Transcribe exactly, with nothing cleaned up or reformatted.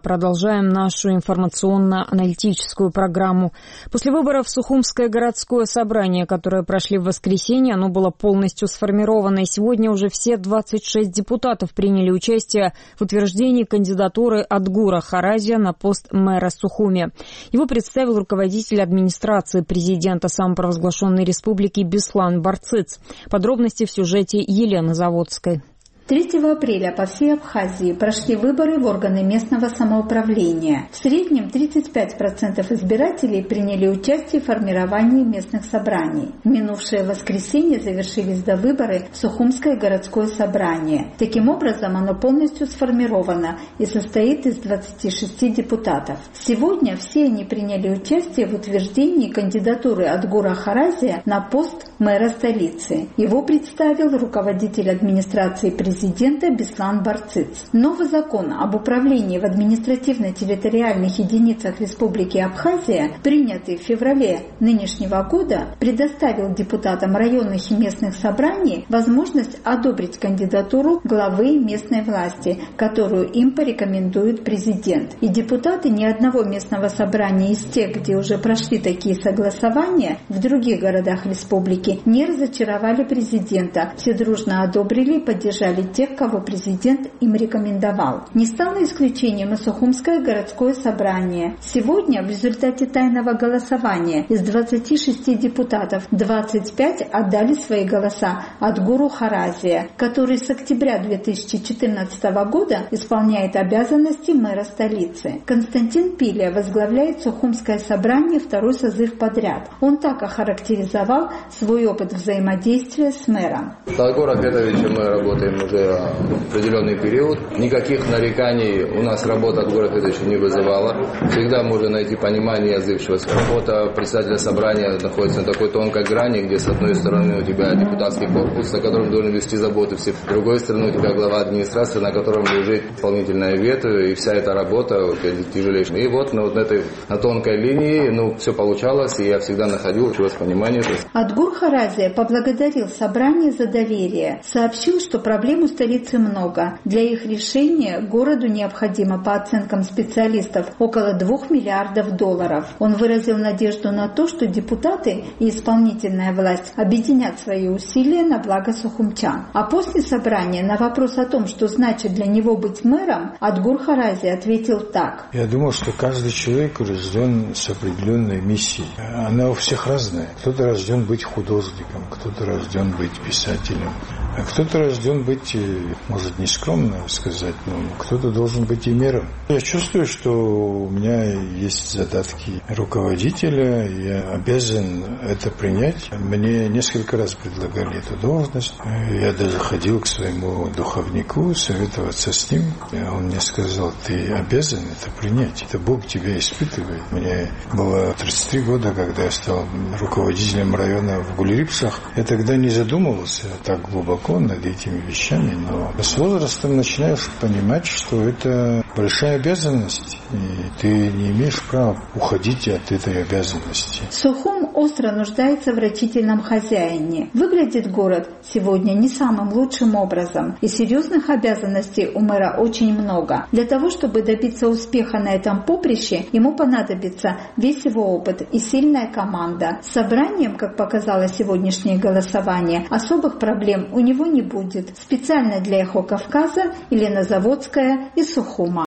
Продолжаем нашу информационно-аналитическую программу. После выборов Сухумское городское собрание, которые прошли в воскресенье, оно было полностью сформировано. И сегодня уже все двадцать шесть депутатов приняли участие в утверждении кандидатуры Адгура Харазия на пост мэра Сухуми. Его представил руководитель администрации президента самопровозглашенной республики Беслан Барцыц. Подробности в сюжете Елены Заводской. третьего апреля по всей Абхазии прошли выборы в органы местного самоуправления. В среднем тридцать пять процентов избирателей приняли участие в формировании местных собраний. В минувшее воскресенье завершились довыборы в Сухумское городское собрание. Таким образом, оно полностью сформировано и состоит из двадцати шести депутатов. Сегодня все они приняли участие в утверждении кандидатуры Адгура Харазия на пост мэра столицы. Его представил руководитель администрации президента президента Беслан Барцыц. Новый закон об управлении в административно-территориальных единицах Республики Абхазия, принятый в феврале нынешнего года, предоставил депутатам районных и местных собраний возможность одобрить кандидатуру главы местной власти, которую им порекомендует президент. И депутаты ни одного местного собрания из тех, где уже прошли такие согласования в других городах республики, не разочаровали президента. Все дружно одобрили и поддержали тех, кого президент им рекомендовал. Не стало исключением и Сухумское городское собрание. Сегодня в результате тайного голосования из двадцати шести депутатов двадцать пять отдали свои голоса Адгуру Харазия, который с октября две тысячи четырнадцатого года исполняет обязанности мэра столицы. Константин Пиля возглавляет Сухумское собрание второй созыв подряд. Он так охарактеризовал свой опыт взаимодействия с мэром. С Адгуром Петровичем мы работаем уже определенный период. Никаких нареканий у нас работа Адгура Петровича не вызывала. Всегда можно найти понимание и отзывчивость. Работа председателя собрания находится на такой тонкой грани, где с одной стороны у тебя депутатский корпус, на котором должен вести заботы все, с другой стороны у тебя глава администрации, на котором лежит исполнительное вето, и вся эта работа тяжелейшая. И вот на вот этой на тонкой линии, ну, все получалось, и я всегда находил понимание. Адгур Харазия поблагодарил собрание за доверие, сообщил, что проблем у столицы много. Для их решения городу необходимо, по оценкам специалистов, около двух миллиардов долларов. Он выразил надежду на то, что депутаты и исполнительная власть объединят свои усилия на благо сухумчан. А после собрания на вопрос о том, что значит для него быть мэром, Адгур Харазия ответил так. Я думал, что каждый человек рожден с определенной миссией. Она у всех разная. Кто-то рожден быть художником, кто-то рожден быть писателем, а кто-то рожден быть, может, не скромно сказать, но кто-то должен быть и мэром. Я чувствую, что у меня есть задатки руководителя, я обязан это принять. Мне несколько раз предлагали эту должность. Я даже ходил к своему духовнику советоваться с ним. Он мне сказал, ты обязан это принять. Это Бог тебя испытывает. Мне было тридцать три года, когда я стал руководителем района в Гулерипсах. Я тогда не задумывался так глубоко над этими вещами, но с возрастом начинаешь понимать, что это большая обязанность, и ты не имеешь права уходить от этой обязанности. Сухум остро нуждается в рачительном хозяине. Выглядит город сегодня не самым лучшим образом, и серьезных обязанностей у мэра очень много. Для того, чтобы добиться успеха на этом поприще, ему понадобится весь его опыт и сильная команда. С собранием, как показало сегодняшнее голосование, особых проблем у него не будет. Специально для Эхо Кавказа Елена Заводская из Сухума.